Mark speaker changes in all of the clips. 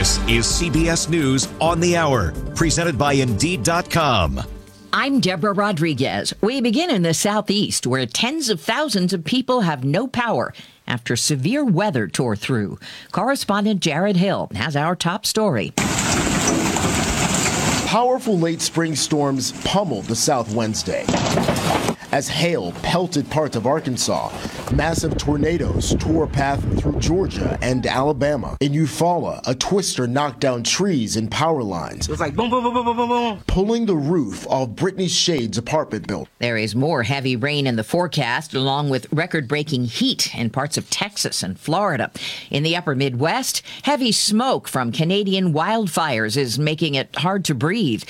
Speaker 1: This is CBS News on the Hour, presented by Indeed.com.
Speaker 2: I'm Deborah Rodriguez. We begin in the Southeast, where tens of thousands of people have no power after severe weather tore through. Correspondent Jared Hill has our top story.
Speaker 3: Powerful late spring storms pummeled the South Wednesday. As hail pelted parts of Arkansas, massive tornadoes tore a path through Georgia and Alabama. In Eufaula, a twister knocked down trees and power lines. It was like boom, boom, boom, boom, boom, boom, boom, pulling the roof off Brittany Shade's apartment building.
Speaker 2: There is more heavy rain in the forecast, along with record-breaking heat in parts of Texas and Florida. In the upper Midwest, heavy smoke from Canadian wildfires is making it hard to breathe.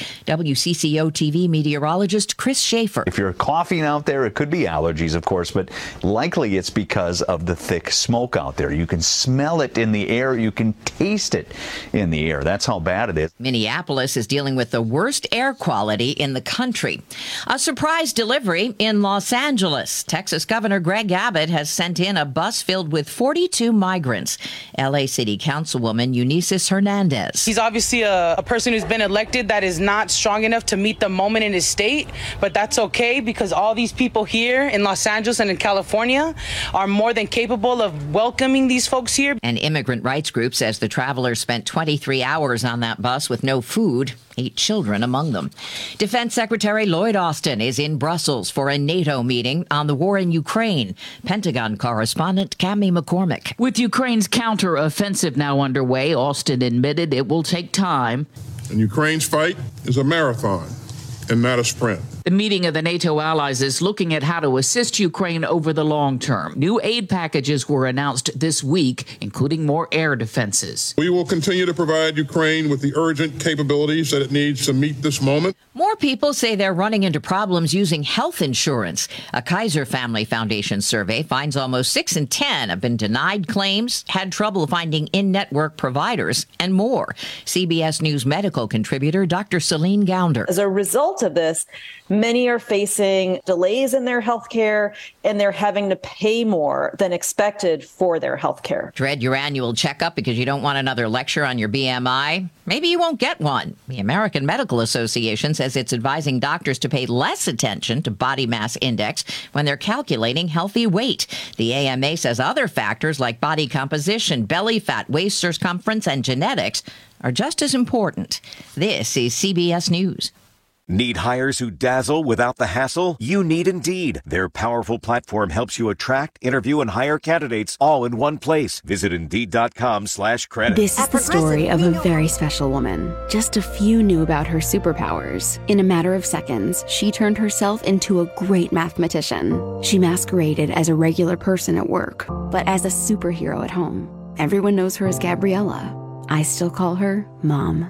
Speaker 2: WCCO TV meteorologist Chris Schaefer.
Speaker 4: If you're coughing out there, it could be allergies, of course, but likely it's because of the thick smoke out there. You can smell it in the air. You can taste it in the air. That's how bad it is.
Speaker 2: Minneapolis is dealing with the worst air quality in the country. A surprise delivery in Los Angeles. Texas Governor Greg Abbott has sent in a bus filled with 42 migrants. LA City Councilwoman Eunices Hernandez.
Speaker 5: He's obviously a person who's been elected that is not strong enough to meet the moment in his state, but that's okay because all these people here in Los Angeles and in California are more than capable of welcoming these folks here.
Speaker 2: An immigrant rights group says the travelers spent 23 hours on that bus with no food, 8 children among them. Defense Secretary Lloyd Austin is in Brussels for a NATO meeting on the war in Ukraine. Pentagon correspondent Cammie McCormick.
Speaker 6: With Ukraine's counter-offensive now underway, Austin admitted it will take time.
Speaker 7: And Ukraine's fight is a marathon and not a sprint.
Speaker 6: The meeting of the NATO allies is looking at how to assist Ukraine over the long term. New aid packages were announced this week, including more air defenses.
Speaker 7: We will continue to provide Ukraine with the urgent capabilities that it needs to meet this moment.
Speaker 2: More people say they're running into problems using health insurance. A Kaiser Family Foundation survey finds almost 6 in 10 have been denied claims, had trouble finding in-network providers, and more. CBS News medical contributor Dr. Celine Gounder.
Speaker 8: As a result of this, many are facing delays in their health care, and they're having to pay more than expected for their health care.
Speaker 2: Dread your annual checkup because you don't want another lecture on your BMI? Maybe you won't get one. The American Medical Association says it's advising doctors to pay less attention to body mass index when they're calculating healthy weight. The AMA says other factors like body composition, belly fat, waist circumference, and genetics are just as important. This is CBS News.
Speaker 1: Need hires who dazzle without the hassle? You need Indeed. Their powerful platform helps you attract, interview, and hire candidates all in one place. Visit Indeed.com/credit.
Speaker 9: This is the story of a very special woman. Just a few knew about her superpowers. In a matter of seconds, she turned herself into a great mathematician. She masqueraded as a regular person at work, but as a superhero at home. Everyone knows her as Gabriella. I still call her Mom.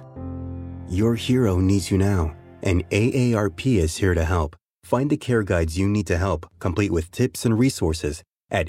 Speaker 10: Your hero needs you now. And AARP is here to help. Find the care guides you need to help, complete with tips and resources at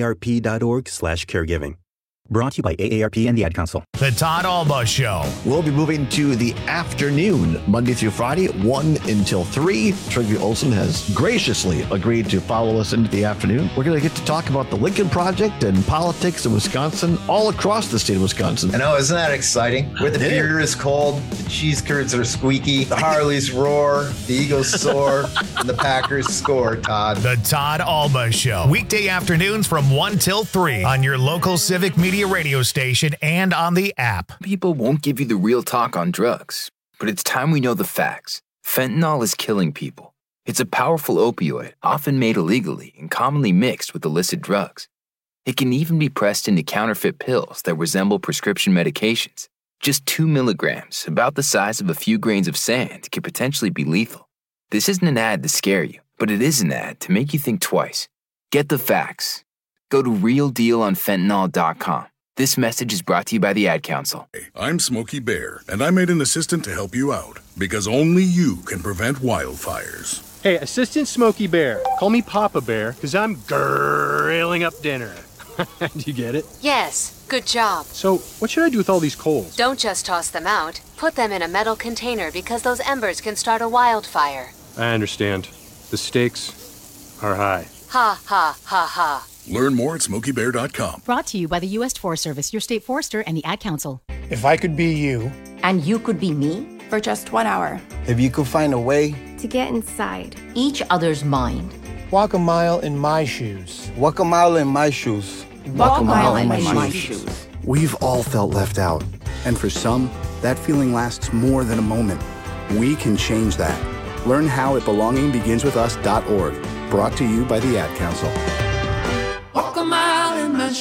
Speaker 10: aarp.org/caregiving. Brought to you by AARP and the Ad Council.
Speaker 11: The Todd Alba Show.
Speaker 12: We'll be moving to the afternoon, Monday through Friday, 1 until 3. Trygve Olsen has graciously agreed to follow us into the afternoon. We're going to get to talk about the Lincoln Project and politics in Wisconsin, all across the state of Wisconsin.
Speaker 13: I know, isn't that exciting? Where the beer is cold, the cheese curds are squeaky, the Harleys roar, the Eagles soar, and the Packers score, Todd.
Speaker 11: The Todd Alba Show. Weekday afternoons from 1 till 3 on your local Civic Media radio station and on the app.
Speaker 14: People won't give you the real talk on drugs, but it's time we know the facts. Fentanyl is killing people. It's a powerful opioid, often made illegally and commonly mixed with illicit drugs. It can even be pressed into counterfeit pills that resemble prescription medications. Just 2 milligrams, about the size of a few grains of sand, could potentially be lethal. This isn't an ad to scare you, but it is an ad to make you think twice. Get the facts. Go to realdealonfentanyl.com. This message is brought to you by the Ad Council.
Speaker 15: I'm Smokey Bear, and I made an assistant to help you out, because only you can prevent wildfires.
Speaker 16: Hey, Assistant Smokey Bear. Call me Papa Bear, because I'm grilling up dinner. Do you get it?
Speaker 17: Yes, good job.
Speaker 16: So, what should I do with all these coals?
Speaker 17: Don't just toss them out. Put them in a metal container because those embers can start a wildfire.
Speaker 16: I understand. The stakes are high.
Speaker 17: Ha ha ha ha.
Speaker 15: Learn more at SmokeyBear.com.
Speaker 18: Brought to you by the U.S. Forest Service, your state forester, and the Ad Council.
Speaker 19: If I could be you.
Speaker 20: And you could be me?
Speaker 21: For just 1 hour.
Speaker 19: If you could find a way.
Speaker 22: To get inside.
Speaker 20: Each other's mind.
Speaker 19: Walk a mile in my shoes. Walk a mile in my shoes.
Speaker 20: Walk a mile in my shoes.
Speaker 23: We've all felt left out. And for some, that feeling lasts more than a moment. We can change that. Learn how at belongingbeginswithus.org. Brought to you by the Ad Council.
Speaker 24: Walk a mile in my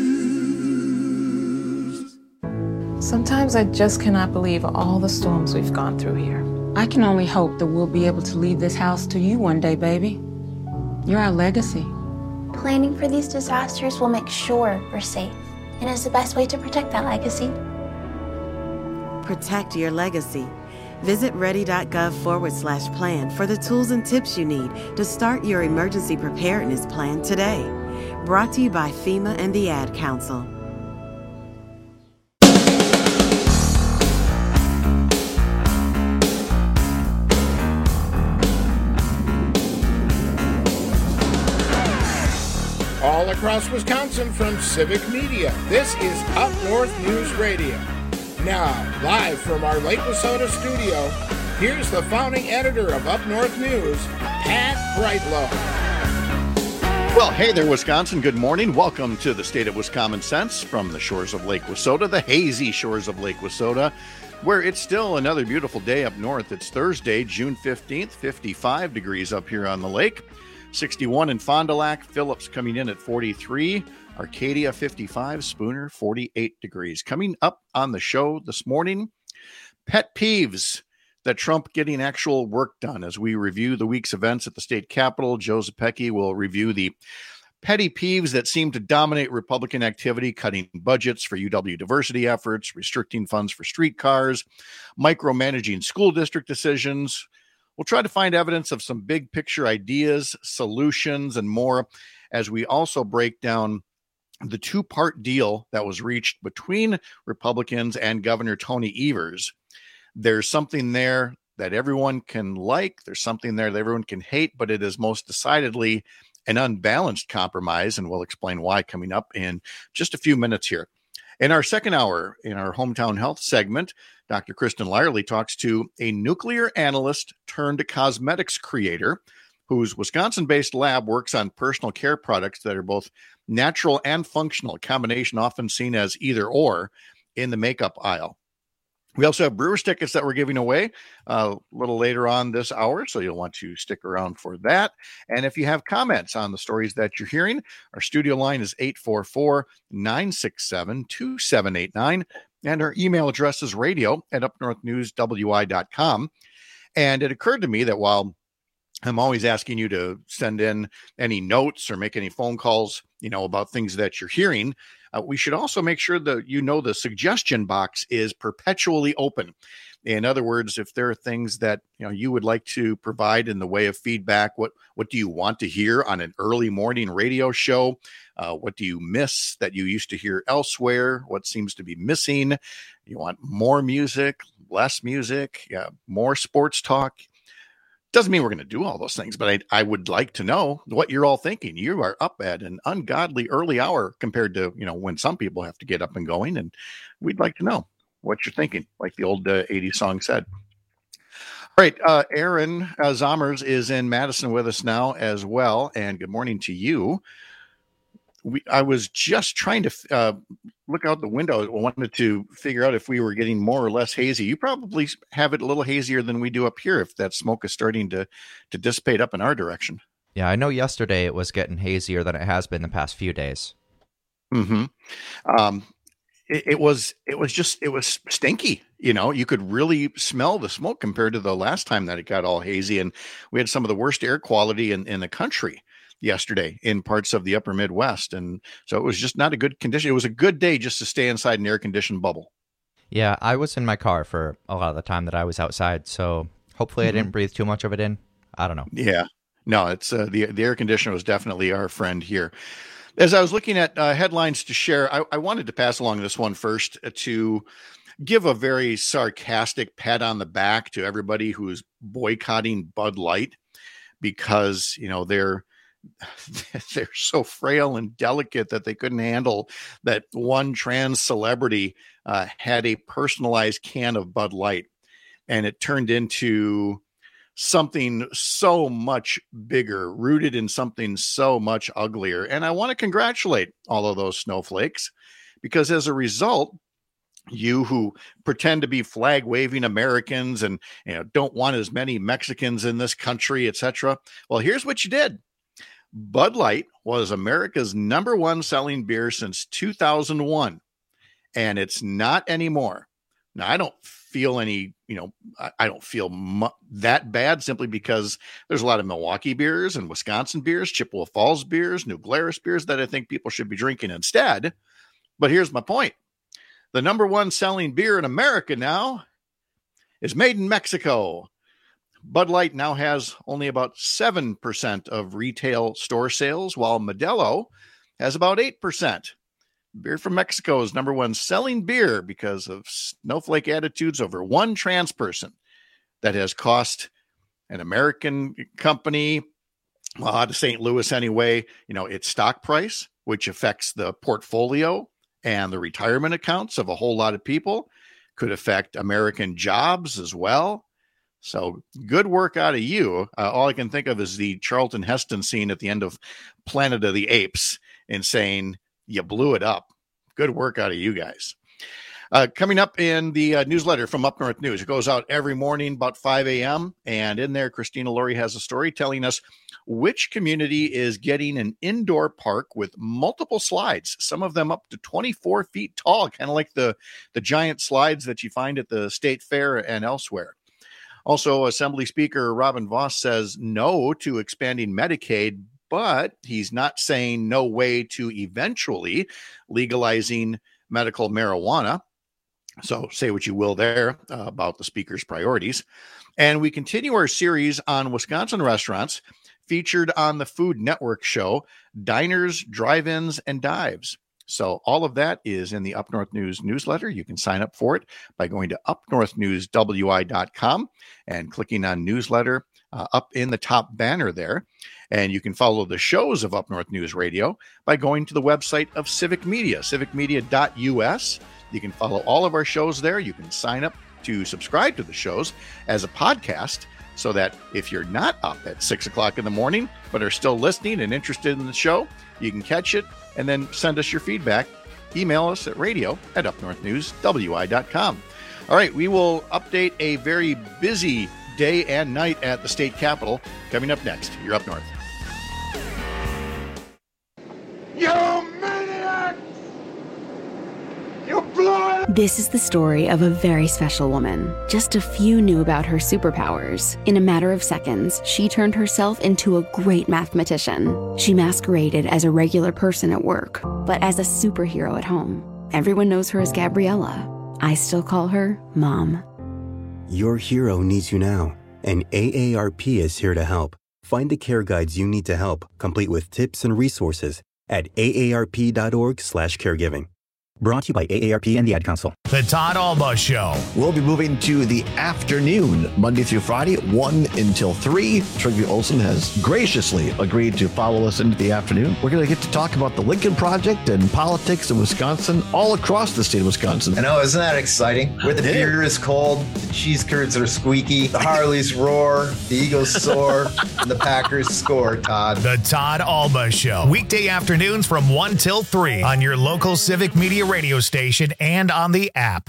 Speaker 24: shoes.
Speaker 25: Sometimes I just cannot believe all the storms we've gone through here. I can only hope that we'll be able to leave this house to you one day, baby. You're our legacy.
Speaker 22: Planning for these disasters will make sure we're safe, and is the best way to protect that legacy.
Speaker 26: Protect your legacy. Visit ready.gov/plan for the tools and tips you need to start your emergency preparedness plan today. Brought to you by FEMA and the Ad Council.
Speaker 27: All across Wisconsin from Civic Media, this is Up North News Radio. Now, live from our Lake Wissota studio, here's the founding editor of Up North News, Pat Brightlow.
Speaker 28: Well, hey there, Wisconsin. Good morning. Welcome to the State of Wisconsin Sense from the shores of Lake Wissota, the hazy shores of Lake Wissota, where it's still another beautiful day up north. It's Thursday, June 15th, 55 degrees up here on the lake. 61 in Fond du Lac, Phillips coming in at 43, Arcadia 55, Spooner 48 degrees. Coming up on the show this morning, pet peeves that trump getting actual work done. As we review the week's events at the state capitol, Joe Zepecki will review the petty peeves that seem to dominate Republican activity, cutting budgets for UW diversity efforts, restricting funds for streetcars, micromanaging school district decisions. We'll try to find evidence of some big picture ideas, solutions, and more as we also break down the two-part deal that was reached between Republicans and Governor Tony Evers. There's something there that everyone can like. There's something there that everyone can hate, but it is most decidedly an unbalanced compromise, and we'll explain why coming up in just a few minutes here. In our second hour, in our Hometown Health segment, Dr. Kristen Lyerly talks to a nuclear analyst turned cosmetics creator whose Wisconsin-based lab works on personal care products that are both natural and functional, a combination often seen as either or in the makeup aisle. We also have Brewers tickets that we're giving away a little later on this hour, so you'll want to stick around for that. And if you have comments on the stories that you're hearing, our studio line is 844-967-2789, and our email address is radio@upnorthnewswi.com. And it occurred to me that while I'm always asking you to send in any notes or make any phone calls, about things that you're hearing, we should also make sure that the suggestion box is perpetually open. In other words, if there are things that you would like to provide in the way of feedback, what do you want to hear on an early morning radio show? What do you miss that you used to hear elsewhere? What seems to be missing? You want more music, less music, more sports talk? Doesn't mean we're going to do all those things, but I would like to know what you're all thinking. You are up at an ungodly early hour compared to, when some people have to get up and going, and we'd like to know what you're thinking, like the old 80s song said. All right, Aaron Zomers is in Madison with us now as well, and good morning to you. I was just trying to look out the window. I wanted to figure out if we were getting more or less hazy. You probably have it a little hazier than we do up here if that smoke is starting to dissipate up in our direction.
Speaker 29: Yeah, I know yesterday it was getting hazier than it has been the past few days.
Speaker 28: Mm-hmm. It was stinky. You could really smell the smoke compared to the last time that it got all hazy. And we had some of the worst air quality in the country yesterday in parts of the upper Midwest. And so it was just not a good condition. It was a good day just to stay inside an air conditioned bubble.
Speaker 29: Yeah, I was in my car for a lot of the time that I was outside. So hopefully I didn't breathe too much of it in. I don't know.
Speaker 28: Yeah, no, it's the air conditioner was definitely our friend here. As I was looking at headlines to share, I wanted to pass along this one first to give a very sarcastic pat on the back to everybody who's boycotting Bud Light because, they're they're so frail and delicate that they couldn't handle that one trans celebrity had a personalized can of Bud Light, and it turned into something so much bigger, rooted in something so much uglier. And I want to congratulate all of those snowflakes, because as a result, you who pretend to be flag waving Americans and don't want as many Mexicans in this country, etc. Well, here's what you did. Bud Light was America's #1 selling beer since 2001, and it's not anymore. Now, I don't feel any, I don't feel that bad, simply because there's a lot of Milwaukee beers and Wisconsin beers, Chippewa Falls beers, New Glarus beers that I think people should be drinking instead. But here's my point. The #1 selling beer in America now is made in Mexico. Bud Light now has only about 7% of retail store sales, while Modelo has about 8%. Beer from Mexico is #1 selling beer because of snowflake attitudes over one trans person that has cost an American company, well, out of St. Louis anyway, its stock price, which affects the portfolio and the retirement accounts of a whole lot of people, could affect American jobs as well. So good work out of you. All I can think of is the Charlton Heston scene at the end of Planet of the Apes and saying, you blew it up. Good work out of you guys. Coming up in the newsletter from Up North News. It goes out every morning about 5 a.m. And in there, Christina Laurie has a story telling us which community is getting an indoor park with multiple slides, some of them up to 24 feet tall, kind of like the giant slides that you find at the State Fair and elsewhere. Also, Assembly Speaker Robin Vos says no to expanding Medicaid, but he's not saying no way to eventually legalizing medical marijuana. So say what you will there about the speaker's priorities. And we continue our series on Wisconsin restaurants featured on the Food Network show, Diners, Drive-Ins, and Dives. So all of that is in the Up North News newsletter. You can sign up for it by going to upnorthnewswi.com and clicking on newsletter up in the top banner there. And you can follow the shows of Up North News Radio by going to the website of Civic Media, civicmedia.us. You can follow all of our shows there. You can sign up to subscribe to the shows as a podcast, so that if you're not up at 6 o'clock in the morning, but are still listening and interested in the show, you can catch it and then send us your feedback. Email us at radio@upnorthnewswi.com. All right, we will update a very busy day and night at the state capitol coming up next. You're Up North.
Speaker 27: You maniac! You blew it!
Speaker 9: This is the story of a very special woman. Just a few knew about her superpowers. In a matter of seconds, she turned herself into a great mathematician. She masqueraded as a regular person at work, but as a superhero at home. Everyone knows her as Gabriella. I still call her Mom.
Speaker 10: Your hero needs you now, and AARP is here to help. Find the care guides you need to help, complete with tips and resources at aarp.org/caregiving. Brought to you by AARP and the Ad Council.
Speaker 11: The Todd Alba Show.
Speaker 12: We'll be moving to the afternoon, Monday through Friday, 1 until 3. Trygve Olsen has graciously agreed to follow us into the afternoon. We're going to get to talk about the Lincoln Project and politics in Wisconsin, all across the state of Wisconsin.
Speaker 13: I know, isn't that exciting? Where the beer is cold, the cheese curds are squeaky, the Harleys roar, the Eagles soar, and the Packers score, Todd.
Speaker 11: The Todd Alba Show. Weekday afternoons from 1 till 3 on your local Civic Media radio station and on the app.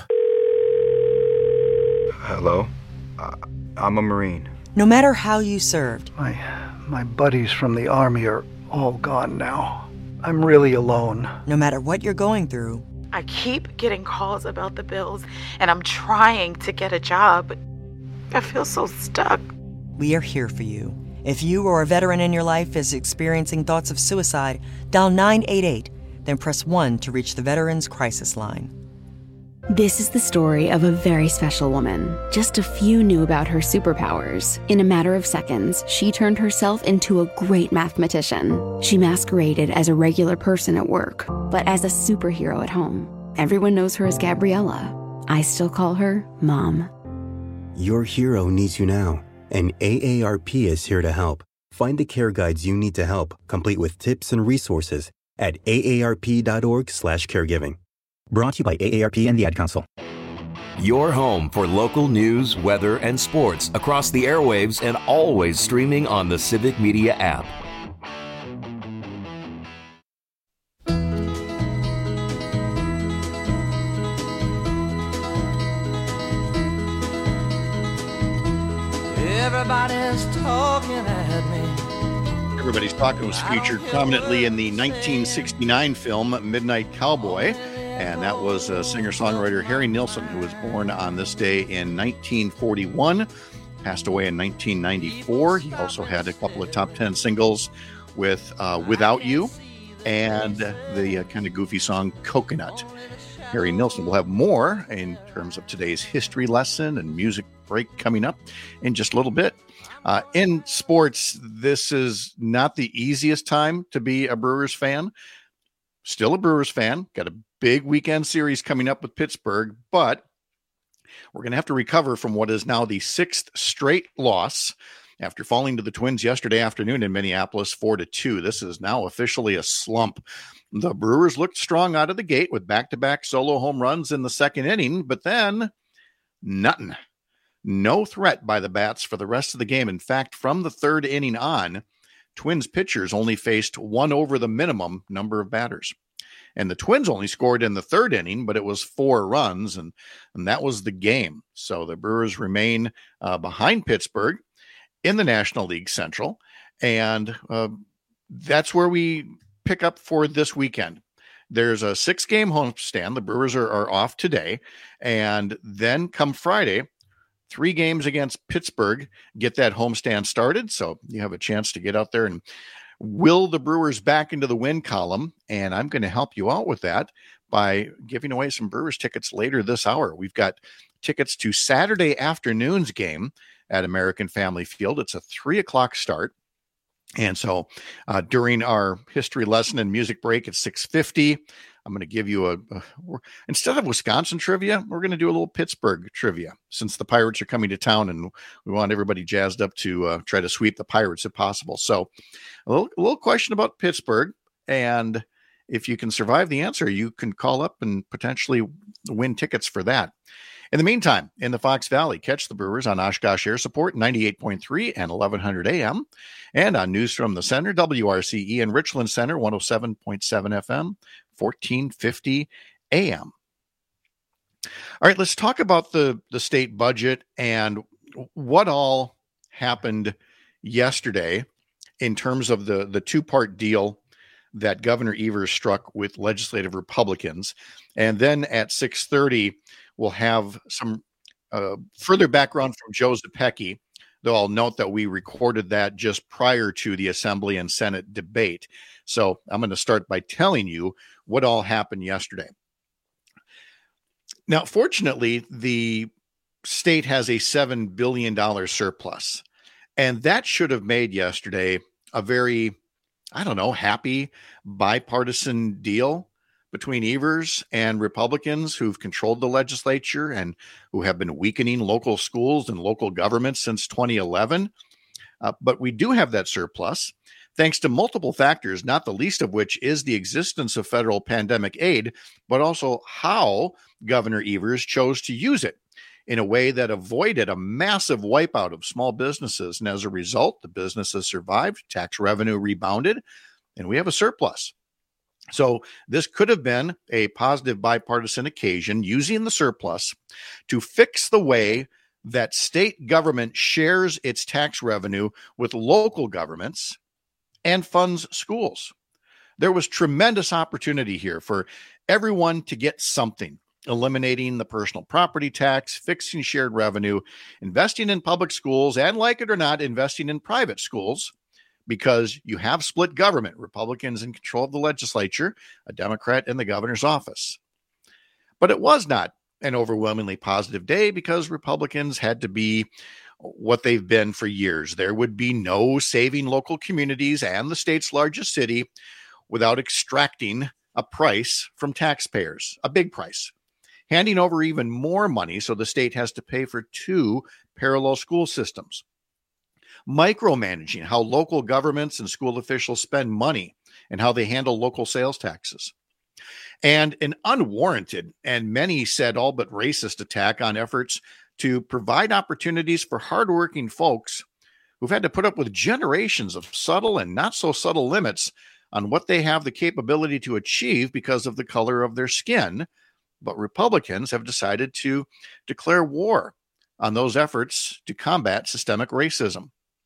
Speaker 1: Hello? I'm a Marine.
Speaker 2: No matter how you served.
Speaker 3: My buddies from the Army are all gone now. I'm really alone.
Speaker 2: No matter what you're going through.
Speaker 25: I keep getting calls about the bills, and I'm trying to get a job, but I feel so stuck.
Speaker 2: We are here for you. If you or a veteran in your life is experiencing thoughts of suicide, dial 988. Then press 1 to reach the Veterans Crisis Line.
Speaker 9: This is the story of a very special woman. Just a few knew about her superpowers. In a matter of seconds, she turned herself into a great mathematician. She masqueraded as a regular person at work, but as a superhero at home. Everyone knows her as Gabriella. I still call her Mom.
Speaker 10: Your hero needs you now, and AARP is here to help. Find the care guides you need to help, complete with tips and resources at aarp.org/caregiving. Brought to you by AARP and the Ad Council.
Speaker 4: Your home for local news, weather, and sports across the airwaves and always streaming on the Civic Media app.
Speaker 24: Everybody's talking at me.
Speaker 28: Everybody's Talking was featured prominently in the 1969 film Midnight Cowboy, and that was singer-songwriter Harry Nilsson, who was born on this day in 1941, passed away in 1994. He also had a couple of top 10 singles with Without You and the kind of goofy song Coconut. Harry Nilsson will have more in terms of today's history lesson and music break coming up in just a little bit. In sports, this is not the easiest time to be a Brewers fan. Still a Brewers fan. Got a big weekend series coming up with Pittsburgh, but we're going to have to recover from what is now the 6th straight loss after falling to the Twins yesterday afternoon in Minneapolis 4-2. This is now officially a slump. The Brewers looked strong out of the gate with back-to-back solo home runs in the second inning, but then nothing. No threat by the bats for the rest of the game. In fact, from the third inning on, Twins pitchers only faced one over the minimum number of batters. And the Twins only scored in the third inning, but it was 4 runs, and that was the game. So the Brewers remain behind Pittsburgh in the National League Central, and that's where we pick up for this weekend. There's a 6-game homestand. The Brewers are off today, and then come Friday, 3 games against Pittsburgh, get that homestand started. So you have a chance to get out there and will the Brewers back into the win column. And I'm going to help you out with that by giving away some Brewers tickets later this hour. We've got tickets to Saturday afternoon's game at American Family Field. It's a 3:00 start. And so during our history lesson and music break at 6:50, I'm going to give you instead of Wisconsin trivia, we're going to do a little Pittsburgh trivia, since the Pirates are coming to town and we want everybody jazzed up to try to sweep the Pirates if possible. So a little question about Pittsburgh, and if you can survive the answer, you can call up and potentially win tickets for that. In the meantime, in the Fox Valley, catch the Brewers on Oshkosh Air Support 98.3 and 1100 AM, and on News from the Center, WRCE and Richland Center 107.7 FM, 1450 AM. All right, let's talk about the state budget and what all happened yesterday in terms of the two-part deal that Governor Evers struck with legislative Republicans. And then at 6:30, we'll have some further background from Joe Zepecki, though I'll note that we recorded that just prior to the Assembly and Senate debate. So I'm going to start by telling you what all happened yesterday. Now, fortunately, the state has a $7 billion surplus, and that should have made yesterday a very, happy bipartisan deal between Evers and Republicans who've controlled the legislature and who have been weakening local schools and local governments since 2011. But we do have that surplus thanks to multiple factors, not the least of which is the existence of federal pandemic aid, but also how Governor Evers chose to use it in a way that avoided a massive wipeout of small businesses. And as a result, the businesses survived, tax revenue rebounded, and we have a surplus. So this could have been a positive bipartisan occasion using the surplus to fix the way that state government shares its tax revenue with local governments and funds schools. There was tremendous opportunity here for everyone to get something, eliminating the personal property tax, fixing shared revenue, investing in public schools, and like it or not, investing in private schools, because you have split government, Republicans in control of the legislature, a Democrat in the governor's office. But it was not an overwhelmingly positive day because Republicans had to be what they've been for years. There would be no saving local communities and the state's largest city without extracting a price from taxpayers, a big price, handing over even more money so the state has to pay for 2 parallel school systems. micromanaging how local governments and school officials spend money and how they handle local sales taxes, and an unwarranted and many said all but racist attack on efforts to provide opportunities for hardworking folks who've had to put up with generations of subtle and not so subtle limits on what they have the capability to achieve because of the color of their skin. But Republicans have decided to declare war on those efforts to combat systemic racism.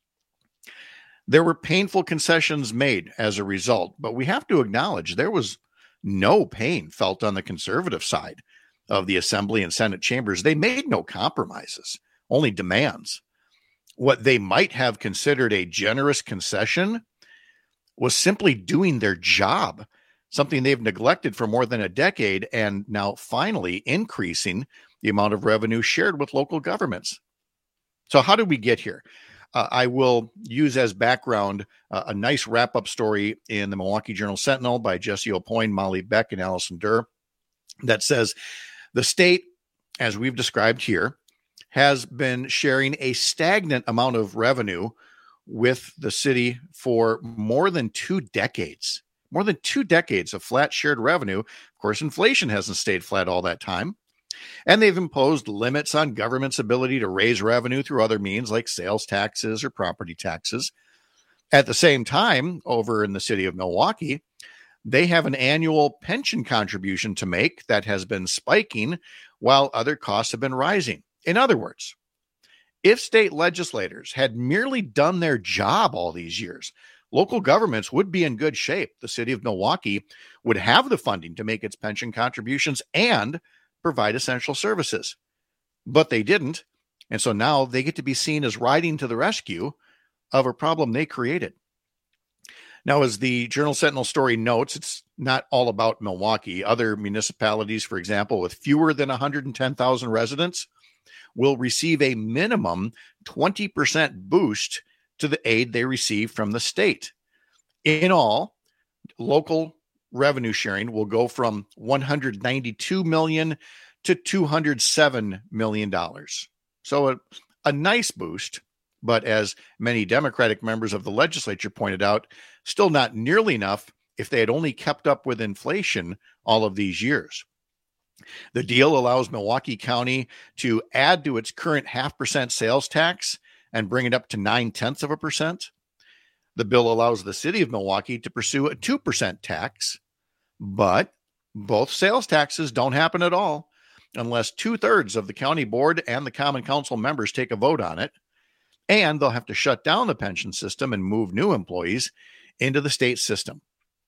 Speaker 28: There were painful concessions made as a result, but we have to acknowledge there was no pain felt on the conservative side of the Assembly and Senate chambers. They made no compromises, only demands. What they might have considered a generous concession was simply doing their job, something they've neglected for more than a decade, and now finally increasing the amount of revenue shared with local governments. So how did we get here? I will use as background a nice wrap-up story in the Milwaukee Journal-Sentinel by Jesse Aupoin, Molly Beck, and Allison Durr that says the state, as we've described here, has been sharing a stagnant amount of revenue with the city for more than 2 decades. More than 2 decades of flat shared revenue. Of course, inflation hasn't stayed flat all that time. And they've imposed limits on government's ability to raise revenue through other means like sales taxes or property taxes. At the same time, over in the city of Milwaukee, they have an annual pension contribution to make that has been spiking while other costs have been rising. In other words, if state legislators had merely done their job all these years, local governments would be in good shape. The city of Milwaukee would have the funding to make its pension contributions and provide essential services. But they didn't. And so now they get to be seen as riding to the rescue of a problem they created. Now, as the Journal-Sentinel story notes, it's not all about Milwaukee. Other municipalities, for example, with fewer than 110,000 residents, will receive a minimum 20% boost to the aid they receive from the state. In all, local revenue sharing will go from $192 million to $207 million. So a nice boost, but as many Democratic members of the legislature pointed out, still not nearly enough if they had only kept up with inflation all of these years. The deal allows Milwaukee County to add to its current 0.5% sales tax and bring it up to 0.9%. The bill allows the city of Milwaukee to pursue a 2% tax, but both sales taxes don't happen at all unless 2/3 of the county board and the common council members take a vote on it, and they'll have to shut down the pension system and move new employees into the state system.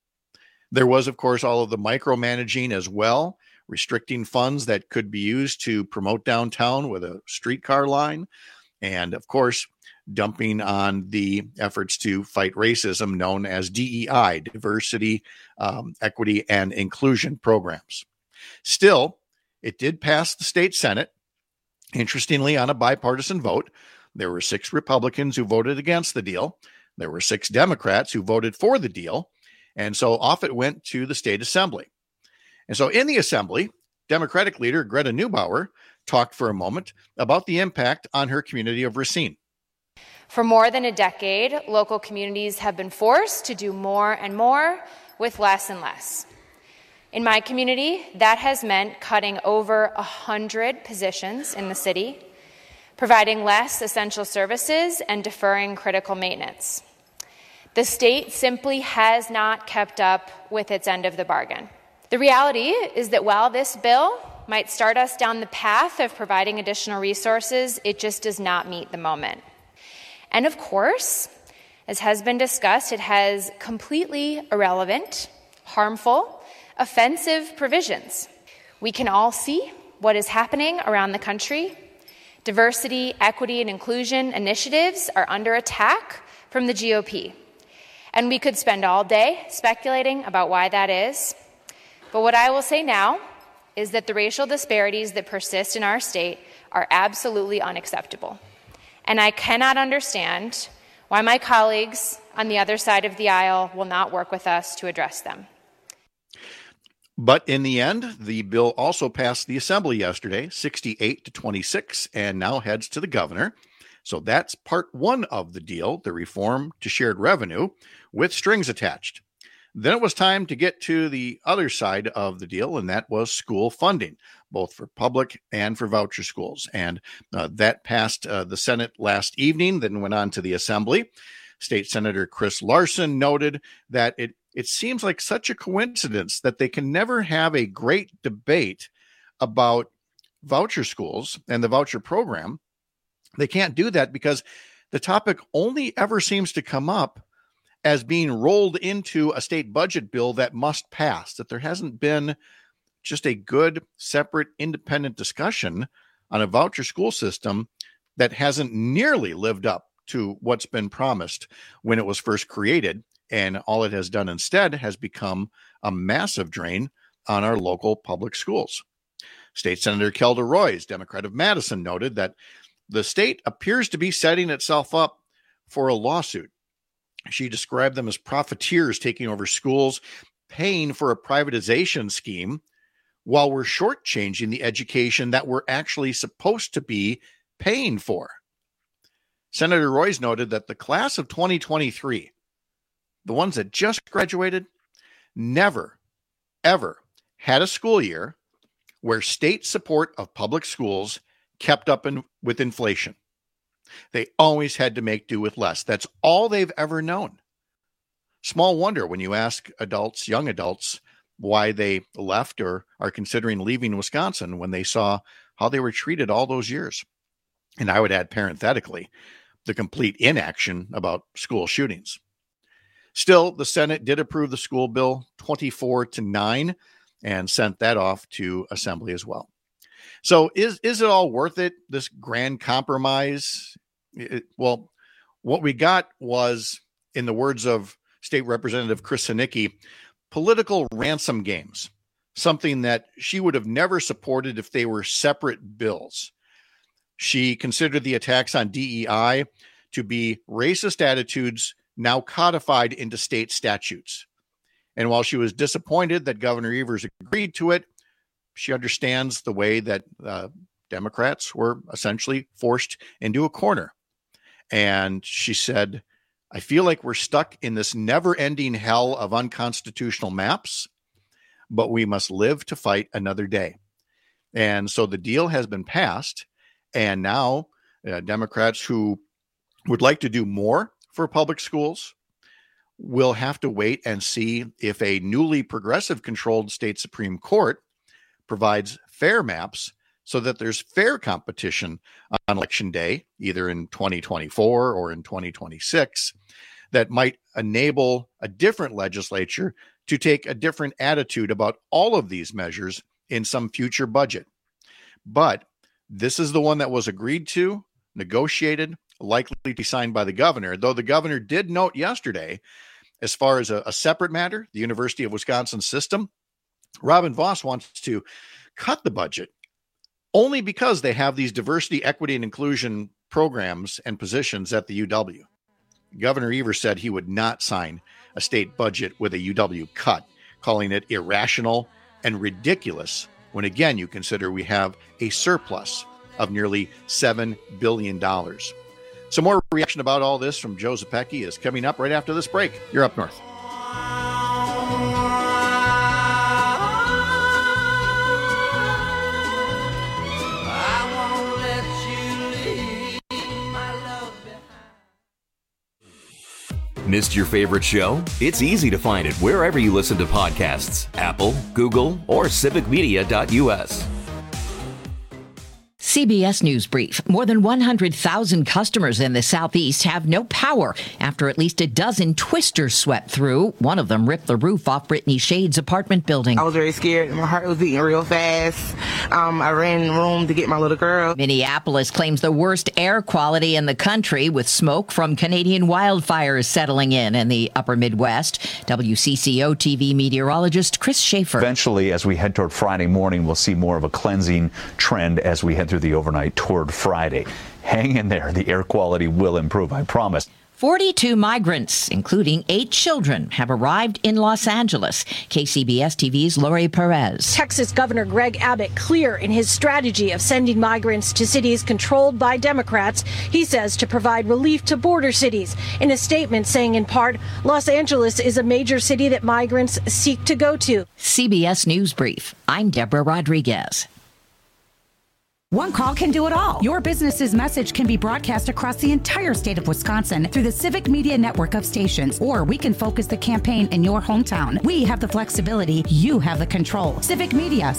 Speaker 28: There was, of course, all of the micromanaging as well, restricting funds that could be used to promote downtown with a streetcar line, and, of course, dumping on the efforts to fight racism known as DEI, Diversity, Equity, and Inclusion programs. Still, it did pass the state Senate, interestingly, on a bipartisan vote. There were 6 Republicans who voted against the deal. There were 6 Democrats who voted for the deal. And so off it went to the state assembly. And so in the assembly, Democratic leader Greta Neubauer talked for a moment about the impact on her community of Racine.
Speaker 5: For more than a decade, local communities have been forced to do more and more with less and less. In my community, that has meant cutting over 100 positions in the city, providing less essential services, and deferring critical maintenance. The state simply has not kept up with its end of the bargain. The reality is that while this bill might start us down the path of providing additional resources, it just does not meet the moment. And of course, as has been discussed, it has completely irrelevant, harmful, offensive provisions. We can all see what is happening around the country. Diversity, equity, and inclusion initiatives are under attack from the GOP. And we could spend all day speculating about why that is. But what I will say now is that the racial disparities that persist in our state are absolutely unacceptable. And I cannot understand why my colleagues on the other side of the aisle will not work with us to address them.
Speaker 28: But in the end, the bill also passed the assembly yesterday, 68-26, and now heads to the governor. So that's part one of the deal, the reform to shared revenue with strings attached. Then it was time to get to the other side of the deal, and that was school funding, both for public and for voucher schools. And that passed the Senate last evening, then went on to the Assembly. State Senator Chris Larson noted that it seems like such a coincidence that they can never have a great debate about voucher schools and the voucher program. They can't do that because the topic only ever seems to come up as being rolled into a state budget bill that must pass, that there hasn't been just a good, separate, independent discussion on a voucher school system that hasn't nearly lived up to what's been promised when it was first created. And all it has done instead has become a massive drain on our local public schools. State Senator Kelda Roys, Democrat of Madison, noted that the state appears to be setting itself up for a lawsuit. She described them as profiteers taking over schools, paying for a privatization scheme, while we're shortchanging the education that we're actually supposed to be paying for. Senator Roys noted that the class of 2023, the ones that just graduated, never, ever had a school year where state support of public schools kept up with inflation. They always had to make do with less. That's all they've ever known. Small wonder when you ask adults, young adults, why they left or are considering leaving Wisconsin when they saw how they were treated all those years. And I would add parenthetically, the complete inaction about school shootings. Still, the Senate did approve the school bill 24-9 and sent that off to Assembly as well. So is it all worth it, this grand compromise? Well, what we got was, in the words of State Representative Chris Sinicki, political ransom games, something that she would have never supported if they were separate bills. She considered the attacks on DEI to be racist attitudes now codified into state statutes. And while she was disappointed that Governor Evers agreed to it, she understands the way that Democrats were essentially forced into a corner. And she said, I feel like we're stuck in this never-ending hell of unconstitutional maps, but we must live to fight another day. And so the deal has been passed, and now Democrats who would like to do more for public schools will have to wait and see if a newly progressive-controlled state Supreme Court provides fair maps so that there's fair competition on Election Day, either in 2024 or in 2026, that might enable a different legislature to take a different attitude about all of these measures in some future budget. But this is the one that was agreed to, negotiated, likely to be signed by the governor, though the governor did note yesterday, as far as a separate matter, the University of Wisconsin system, Robin Vos wants to cut the budget only because they have these diversity, equity, and inclusion programs and positions at the UW. Governor Evers said he would not sign a state budget with a UW cut, calling it irrational and ridiculous when, again, you consider we have a surplus of nearly $7 billion. Some more reaction about all this from Joe Zepecki is coming up right after this break. You're Up North.
Speaker 4: Missed your favorite show? It's easy to find it wherever you listen to podcasts. Apple, Google, or civicmedia.us.
Speaker 6: CBS News Brief. More than 100,000 customers in the Southeast have no power after at least a dozen twisters swept through. One of them ripped the roof off Brittany Shade's apartment building.
Speaker 7: I was very scared. My heart was beating real fast. I ran in the room to get my little girl.
Speaker 6: Minneapolis claims the worst air quality in the country, with smoke from Canadian wildfires settling in the upper Midwest. WCCO TV meteorologist Chris Schaefer.
Speaker 8: Eventually, as we head toward Friday morning, we'll see more of a cleansing trend as we head through the overnight toward Friday. Hang in there. The air quality will improve, I promise.
Speaker 6: 42 migrants, including 8 children, have arrived in Los Angeles. KCBS TV's Lori Perez.
Speaker 14: Texas Governor Greg Abbott clear in his strategy of sending migrants to cities controlled by Democrats. He says to provide relief to border cities. In a statement saying in part, Los Angeles is a major city that migrants seek to go to.
Speaker 6: CBS News Brief. I'm Deborah Rodriguez.
Speaker 15: One call can do it all. Your business's message can be broadcast across the entire state of Wisconsin through the Civic Media network of stations, or we can focus the campaign in your hometown. We have the flexibility. You have the control. Civic Media,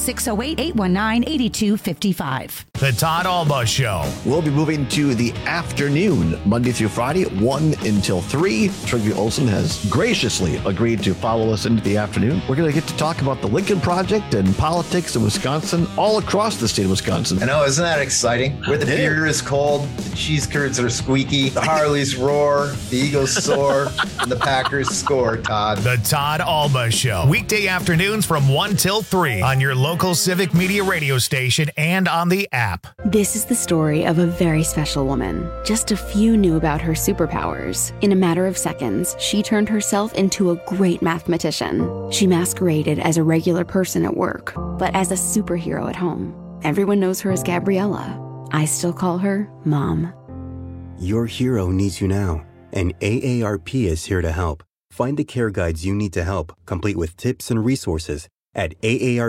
Speaker 15: 608-819-8255.
Speaker 11: The Todd Alba Show.
Speaker 12: We'll be moving to the afternoon, Monday through Friday, 1 until 3. Trygve Olsen has graciously agreed to follow us into the afternoon. We're going to get to talk about the Lincoln Project and politics in Wisconsin, all across the state of Wisconsin.
Speaker 13: I know, isn't that exciting? Where the beer is cold, the cheese curds are squeaky, the Harleys roar, the Eagles soar, and the Packers score, Todd.
Speaker 11: The Todd Alba Show. Weekday afternoons from 1 till 3 on your local Civic Media radio station and on the app.
Speaker 9: This is the story of a very special woman. Just a few knew about her superpowers. In a matter of seconds, she turned herself into a great mathematician. She masqueraded as a regular person at work, but as a superhero at home. Everyone knows her as Gabriella. I still call her Mom.
Speaker 10: Your hero needs you now, and AARP is here to help. Find the care guides you need to help, complete with tips and resources at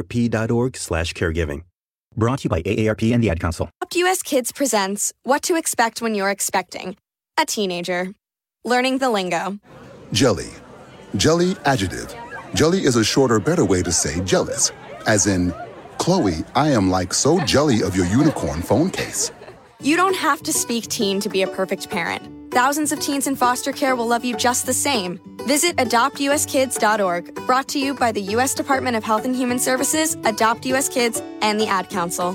Speaker 10: aarp.org/caregiving. Brought to you by AARP and the Ad Council.
Speaker 16: Adopt US Kids presents What to Expect When You're Expecting a Teenager. Learning the lingo.
Speaker 17: Jelly. Jelly adjective. Jelly is a shorter, better way to say jealous. As in, Chloe, I am like so jelly of your unicorn phone case.
Speaker 16: You don't have to speak teen to be a perfect parent. Thousands of teens in foster care will love you just the same. Visit adoptuskids.org. Brought to you by the U.S. Department of Health and Human Services, Adopt US Kids, and the Ad Council.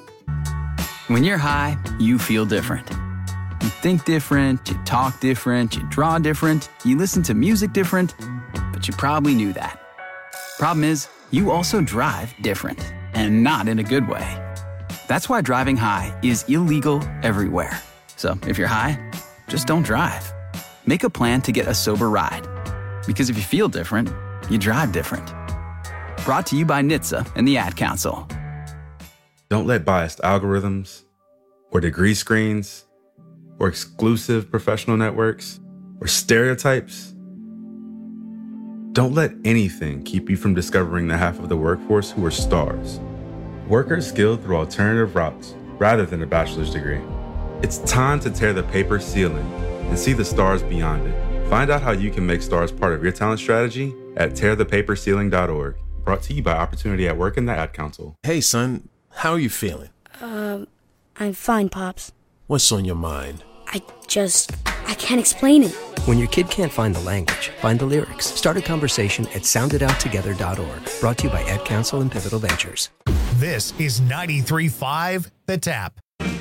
Speaker 18: When you're high, you feel different. You think different, you talk different, you draw different, you listen to music different, but you probably knew that. Problem is, you also drive different, and not in a good way. That's why driving high is illegal everywhere. So if you're high, just don't drive. Make a plan to get a sober ride. Because if you feel different, you drive different. Brought to you by NHTSA and the Ad Council.
Speaker 19: Don't let biased algorithms, or degree screens, or exclusive professional networks, or stereotypes. Don't let anything keep you from discovering the half of the workforce who are stars. Workers skilled through alternative routes rather than a bachelor's degree. It's time to tear the paper ceiling and see the stars beyond it. Find out how you can make stars part of your talent strategy at tearthepaperceiling.org. Brought to you by Opportunity at Work and the Ad Council.
Speaker 20: Hey, son, how are you feeling?
Speaker 21: I'm fine, Pops.
Speaker 20: What's on your mind?
Speaker 21: I can't explain it.
Speaker 23: When your kid can't find the language, find the lyrics. Start a conversation at sounditouttogether.org. Brought to you by Ad Council and Pivotal Ventures.
Speaker 11: This is 93.5 The Tap.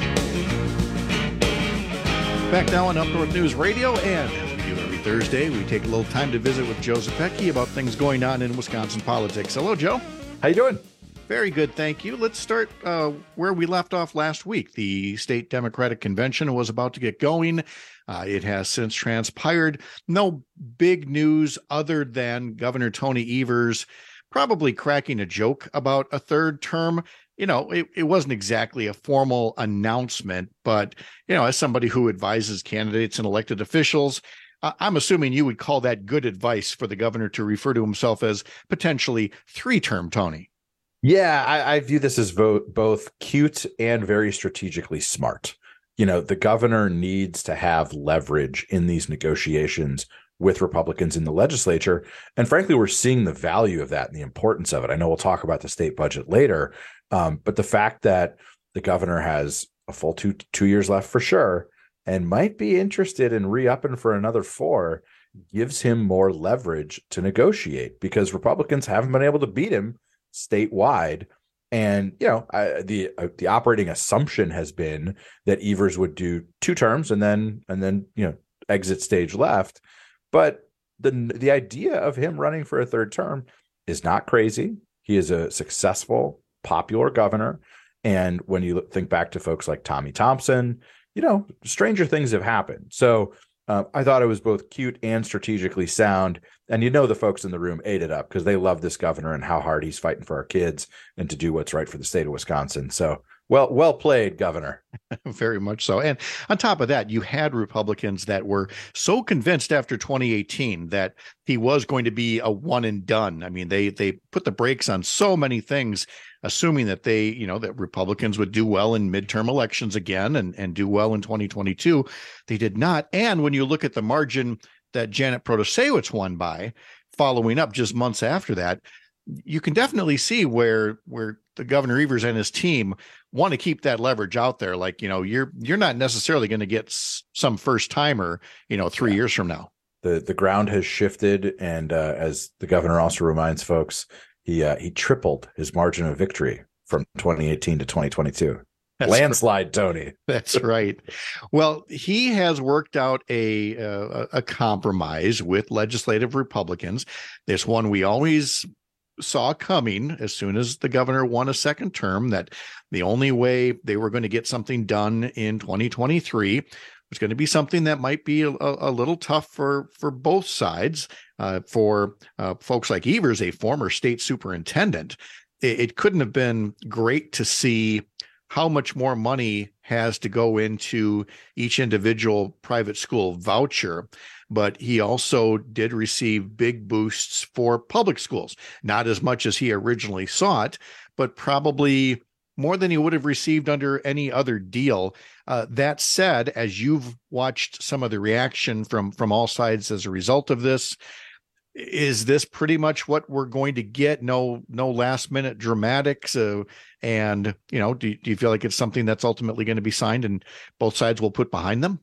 Speaker 28: Back now on Up North News Radio, and as we do every Thursday, we take a little time to visit with Joe Zepecki about things going on in Wisconsin politics. Hello, Joe.
Speaker 30: How you doing?
Speaker 28: Very good, thank you. Let's start where we left off last week. The state Democratic Convention was about to get going. It has since transpired. No big news other than Governor Tony Evers probably cracking a joke about a third term. You know, it wasn't exactly a formal announcement, but, you know, as somebody who advises candidates and elected officials, I'm assuming you would call that good advice for the governor to refer to himself as potentially three-term Tony.
Speaker 30: Yeah, I view this as both cute and very strategically smart. You know, the governor needs to have leverage in these negotiations with Republicans in the legislature. And frankly, we're seeing the value of that and the importance of it. I know we'll talk about the state budget later, but the fact that the governor has a full two years left for sure and might be interested in re-upping for another 4 gives him more leverage to negotiate because Republicans haven't been able to beat him statewide. And, you know, the operating assumption has been that Evers would do 2 terms and then, you know, exit stage left. But the idea of him running for a 3rd term is not crazy. He is a successful, popular governor. And when you think back to folks like Tommy Thompson, you know, stranger things have happened. So I thought it was both cute and strategically sound. And the folks in the room ate it up because they love this governor and how hard he's fighting for our kids and to do what's right for the state of Wisconsin. So well played, Governor.
Speaker 28: Very much so. And on top of that, you had Republicans that were so convinced after 2018 that he was going to be a one and done. I mean, they put the brakes on so many things, assuming that that Republicans would do well in midterm elections again and do well in 2022. They did not. And when you look at the margin that Janet Protasiewicz won by, following up just months after that, you can definitely see where the Governor Evers and his team want to keep that leverage out there. Like, you're not necessarily going to get some first timer, 3 years from now.
Speaker 30: The ground has shifted. And as the governor also reminds folks, he tripled his margin of victory from 2018 to 2022. That's landslide, right. Tony.
Speaker 28: That's right. Well, he has worked out a compromise with legislative Republicans. This one we always saw coming as soon as the governor won a second term, that the only way they were going to get something done in 2023 was going to be something that might be a little tough for both sides. For folks like Evers, a former state superintendent, it couldn't have been great to see how much more money has to go into each individual private school voucher. But he also did receive big boosts for public schools, not as much as he originally sought, but probably more than he would have received under any other deal. That said, as you've watched some of the reaction from all sides as a result of this, is this pretty much what we're going to get? No last minute dramatics. And, do you feel like it's something that's ultimately going to be signed and both sides will put behind them?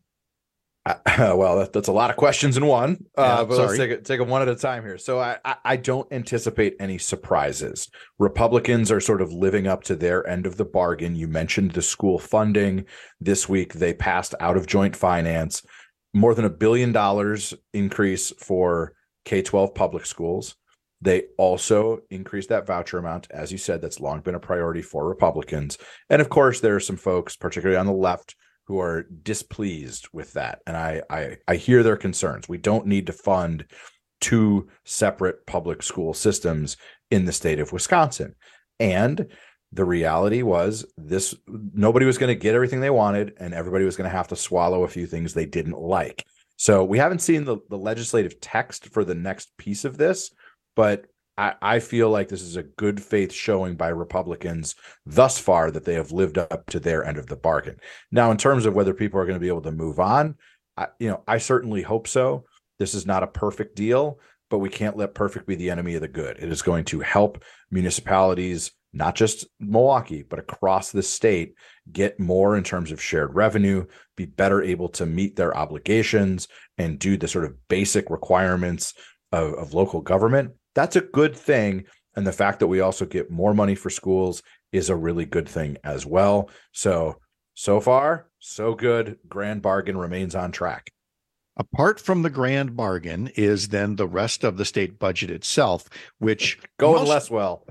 Speaker 30: Well, that's a lot of questions in one. But
Speaker 28: sorry.
Speaker 30: Let's take it one at a time here. So I don't anticipate any surprises. Republicans are sort of living up to their end of the bargain. You mentioned the school funding. This week, they passed out of joint finance more than $1 billion increase for K-12 public schools. They also increased that voucher amount. As you said, that's long been a priority for Republicans. And of course, there are some folks, particularly on the left, who are displeased with that. And I hear their concerns. We don't need to fund two separate public school systems in the state of Wisconsin. And the reality was nobody was going to get everything they wanted, and everybody was going to have to swallow a few things they didn't like. So we haven't seen the legislative text for the next piece of this, but I feel like this is a good faith showing by Republicans thus far that they have lived up to their end of the bargain. Now, in terms of whether people are going to be able to move on, I certainly hope so. This is not a perfect deal, but we can't let perfect be the enemy of the good. It is going to help municipalities, not just Milwaukee, but across the state, get more in terms of shared revenue, be better able to meet their obligations and do the sort of basic requirements of local government. That's a good thing. And the fact that we also get more money for schools is a really good thing as well. So far, so good. Grand bargain remains on track.
Speaker 28: Apart from the grand bargain is then the rest of the state budget itself, which
Speaker 30: going less well.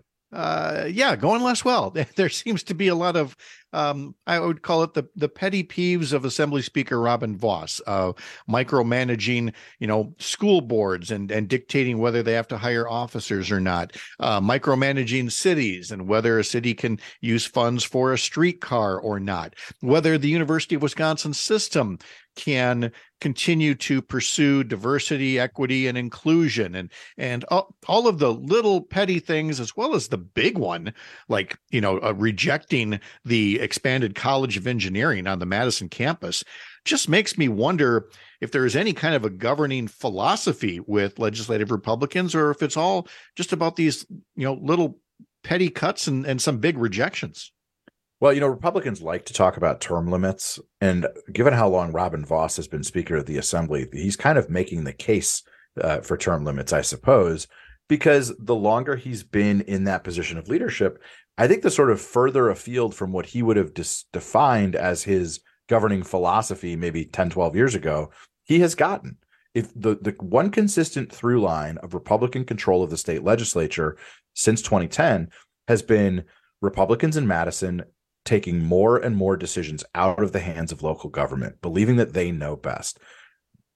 Speaker 28: Going less well. There seems to be a lot of, I would call it the petty peeves of Assembly Speaker Robin Vos, micromanaging, school boards and dictating whether they have to hire officers or not, micromanaging cities and whether a city can use funds for a streetcar or not, whether the University of Wisconsin system can continue to pursue diversity, equity, and inclusion, and all of the little petty things, as well as the big one, like, rejecting the expanded College of Engineering on the Madison campus, just makes me wonder if there is any kind of a governing philosophy with legislative Republicans, or if it's all just about these, little petty cuts and some big rejections.
Speaker 30: Well, Republicans like to talk about term limits, and given how long Robin Vos has been Speaker of the Assembly, he's kind of making the case for term limits, I suppose, because the longer he's been in that position of leadership, I think the sort of further afield from what he would have defined as his governing philosophy maybe 10, 12 years ago, he has gotten. If the one consistent through line of Republican control of the state legislature since 2010 has been Republicans in Madison taking more and more decisions out of the hands of local government, believing that they know best.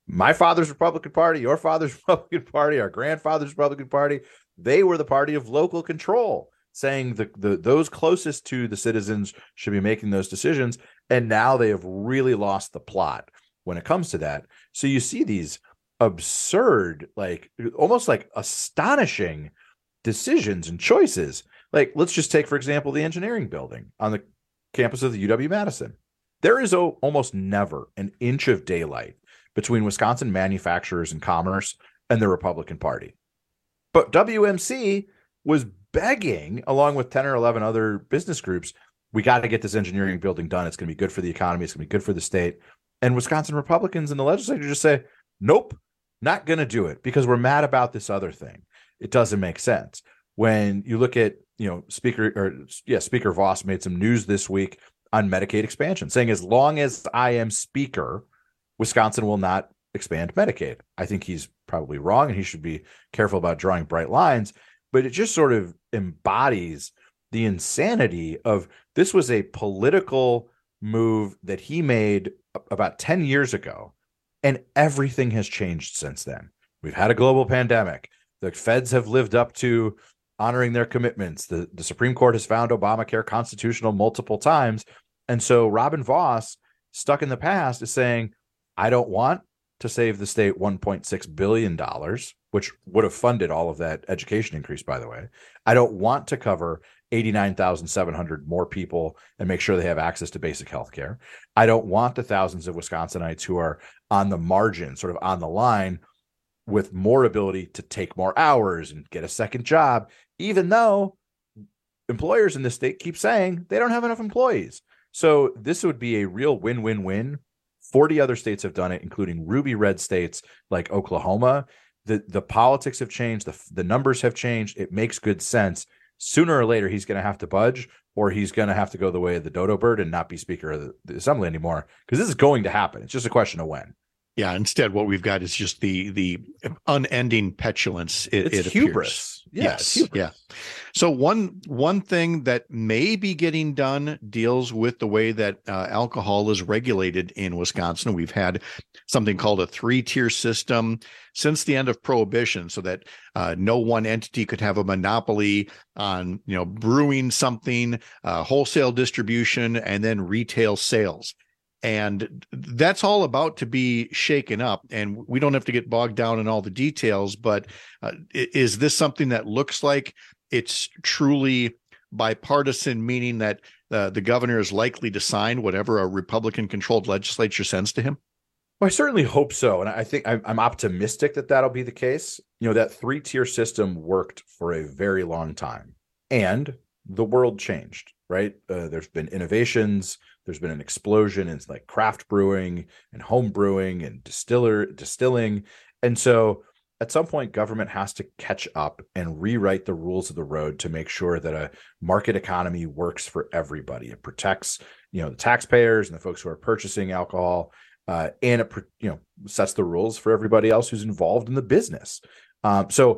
Speaker 30: my father's Republican Party, your father's Republican Party, our grandfather's Republican Party, they were the party of local control, saying those closest to the citizens should be making those decisions. And now they have really lost the plot when it comes to that. So you see these absurd, like almost like astonishing decisions and choices. Like, let's just take, for example, the engineering building on the campus of the UW-Madison. There is almost never an inch of daylight between Wisconsin Manufacturers and Commerce and the Republican Party. But WMC was begging, along with 10 or 11 other business groups, we got to get this engineering building done. It's going to be good for the economy. It's going to be good for the state. And Wisconsin Republicans in the legislature just say, nope, not going to do it because we're mad about this other thing. It doesn't make sense. When you look at, Speaker Vos made some news this week on Medicaid expansion, saying as long as I am Speaker, Wisconsin will not expand Medicaid. I think he's probably wrong, and he should be careful about drawing bright lines, but it just sort of embodies the insanity of this was a political move that he made about 10 years ago, and everything has changed since then. We've had a global pandemic. The feds have lived up to honoring their commitments. The Supreme Court has found Obamacare constitutional multiple times. And so Robin Vos, stuck in the past, is saying, I don't want to save the state $1.6 billion, which would have funded all of that education increase, by the way. I don't want to cover 89,700 more people and make sure they have access to basic health care. I don't want the thousands of Wisconsinites who are on the margin, sort of on the line, with more ability to take more hours and get a second job, even though employers in this state keep saying they don't have enough employees. So this would be a real win-win-win. 40 other states have done it, including ruby red states like Oklahoma. The politics have changed. The numbers have changed. It makes good sense. Sooner or later, he's going to have to budge, or he's going to have to go the way of the dodo bird and not be Speaker of the Assembly anymore, because this is going to happen. It's just a question of when.
Speaker 28: Yeah. Instead, what we've got is just the unending petulance. It
Speaker 30: hubris.
Speaker 28: Yes.
Speaker 30: Hubris.
Speaker 28: Yeah. So one thing that may be getting done deals with the way that alcohol is regulated in Wisconsin. We've had something called a 3-tier system since the end of Prohibition, so that no one entity could have a monopoly on, brewing something, wholesale distribution, and then retail sales. And that's all about to be shaken up. And we don't have to get bogged down in all the details, but is this something that looks like it's truly bipartisan, meaning that the governor is likely to sign whatever a Republican-controlled legislature sends to him?
Speaker 30: Well, I certainly hope so. And I think I'm optimistic that that'll be the case. That 3-tier system worked for a very long time, and the world changed, right? There's been innovations. There's been an explosion in like craft brewing and home brewing and distilling. And so at some point, government has to catch up and rewrite the rules of the road to make sure that a market economy works for everybody. It protects, the taxpayers and the folks who are purchasing alcohol, and it, sets the rules for everybody else who's involved in the business. So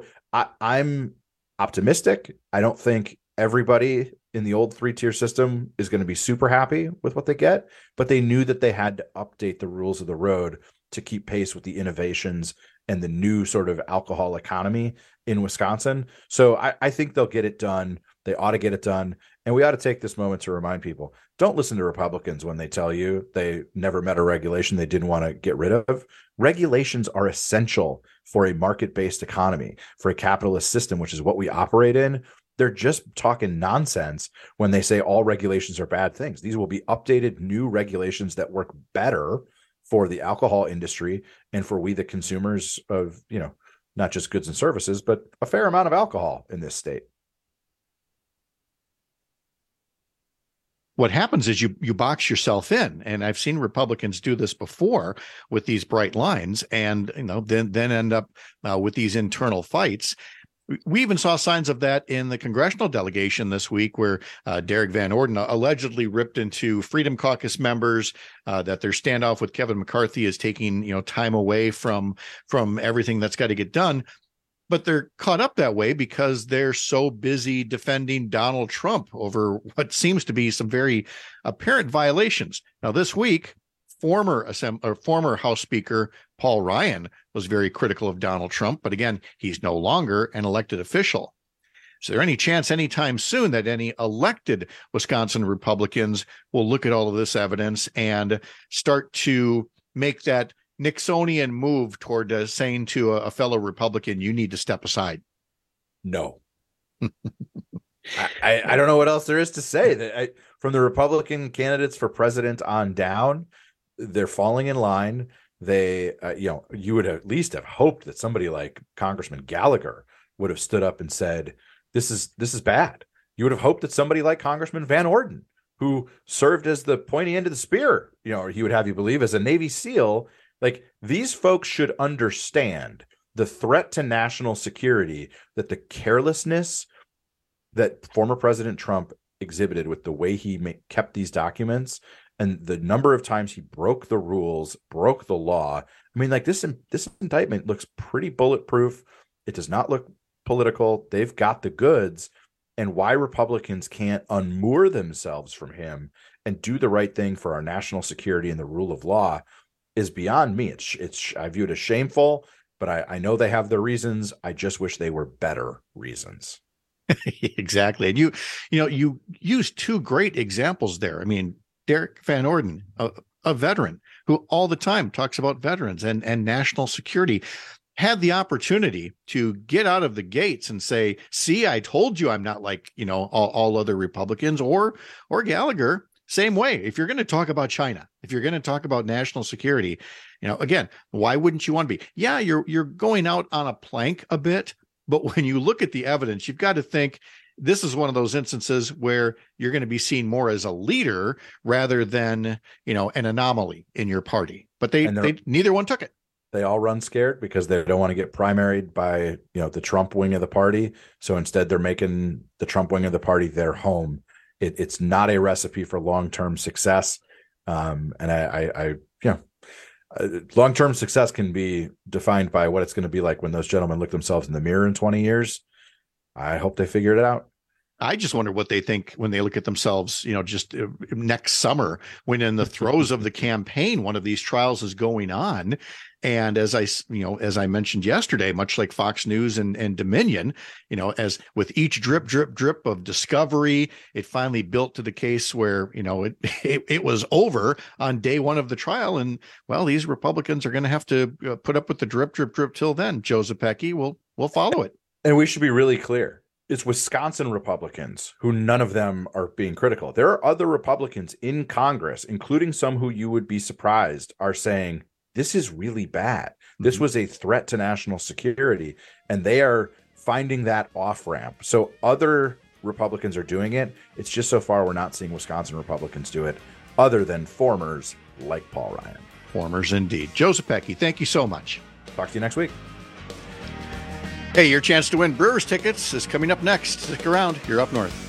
Speaker 30: I'm optimistic. I don't think everybody in the old 3-tier system is going to be super happy with what they get, but they knew that they had to update the rules of the road to keep pace with the innovations and the new sort of alcohol economy in Wisconsin. So I think they'll get it done. They ought to get it done. And we ought to take this moment to remind people, don't listen to Republicans when they tell you they never met a regulation they didn't want to get rid of. Regulations are essential for a market-based economy, for a capitalist system, which is what we operate in. They're just talking nonsense when they say all regulations are bad things. These will be updated new regulations that work better for the alcohol industry and for we, the consumers of, not just goods and services, but a fair amount of alcohol in this state.
Speaker 28: What happens is you box yourself in, and I've seen Republicans do this before with these bright lines, and then end up with these internal fights. We even saw signs of that in the congressional delegation this week, where Derek Van Orden allegedly ripped into Freedom Caucus members, that their standoff with Kevin McCarthy is taking time away from everything that's got to get done. But they're caught up that way because they're so busy defending Donald Trump over what seems to be some very apparent violations. Now, this week, former House Speaker Paul Ryan was very critical of Donald Trump, but again, he's no longer an elected official. Is there any chance anytime soon that any elected Wisconsin Republicans will look at all of this evidence and start to make that Nixonian move toward saying to a fellow Republican, you need to step aside?
Speaker 30: No. I don't know what else there is to say. That from the Republican candidates for president on down, they're falling in line. They, you would at least have hoped that somebody like Congressman Gallagher would have stood up and said, this is bad. You would have hoped that somebody like Congressman Van Orden, who served as the pointy end of the spear, or he would have you believe as a Navy SEAL, like these folks should understand the threat to national security, that the carelessness that former President Trump exhibited with the way he kept these documents and the number of times he broke the rules, broke the law. I mean, like this indictment looks pretty bulletproof. It does not look political. They've got the goods. And why Republicans can't unmoor themselves from him and do the right thing for our national security and the rule of law is beyond me. I view it as shameful, but I know they have their reasons. I just wish they were better reasons.
Speaker 28: Exactly. And you used two great examples there. I mean, Derek Van Orden, a veteran who all the time talks about veterans and national security, had the opportunity to get out of the gates and say, see, I told you I'm not like, all other Republicans, or Gallagher. Same way. If you're going to talk about China, if you're going to talk about national security, again, why wouldn't you want to be? Yeah, you're going out on a plank a bit, but when you look at the evidence, you've got to think this is one of those instances where you're going to be seen more as a leader rather than, an anomaly in your party. But they neither one took it.
Speaker 30: They all run scared because they don't want to get primaried by, the Trump wing of the party. So instead they're making the Trump wing of the party their home. It's not a recipe for long-term success. And long-term success can be defined by what it's going to be like when those gentlemen look themselves in the mirror in 20 years. I hope they figured it out.
Speaker 28: I just wonder what they think when they look at themselves, just next summer, when in the throes of the campaign, one of these trials is going on. And as I mentioned yesterday, much like Fox News and Dominion, as with each drip of discovery, it finally built to the case where, it was over on day one of the trial. And well, these Republicans are going to have to put up with the drip till then. Joe Zepecki will follow it.
Speaker 30: And we should be really clear. It's Wisconsin Republicans who none of them are being critical. There are other Republicans in Congress, including some who you would be surprised are saying, this is really bad. This was a threat to national security, and they are finding that off ramp. So other Republicans are doing it. It's just so far we're not seeing Wisconsin Republicans do it other than formers like Paul Ryan.
Speaker 28: Formers indeed. Joe Zepecki, thank you so much.
Speaker 30: Talk to you next week.
Speaker 28: Hey, your chance to win Brewers tickets is coming up next. Stick around. You're up north.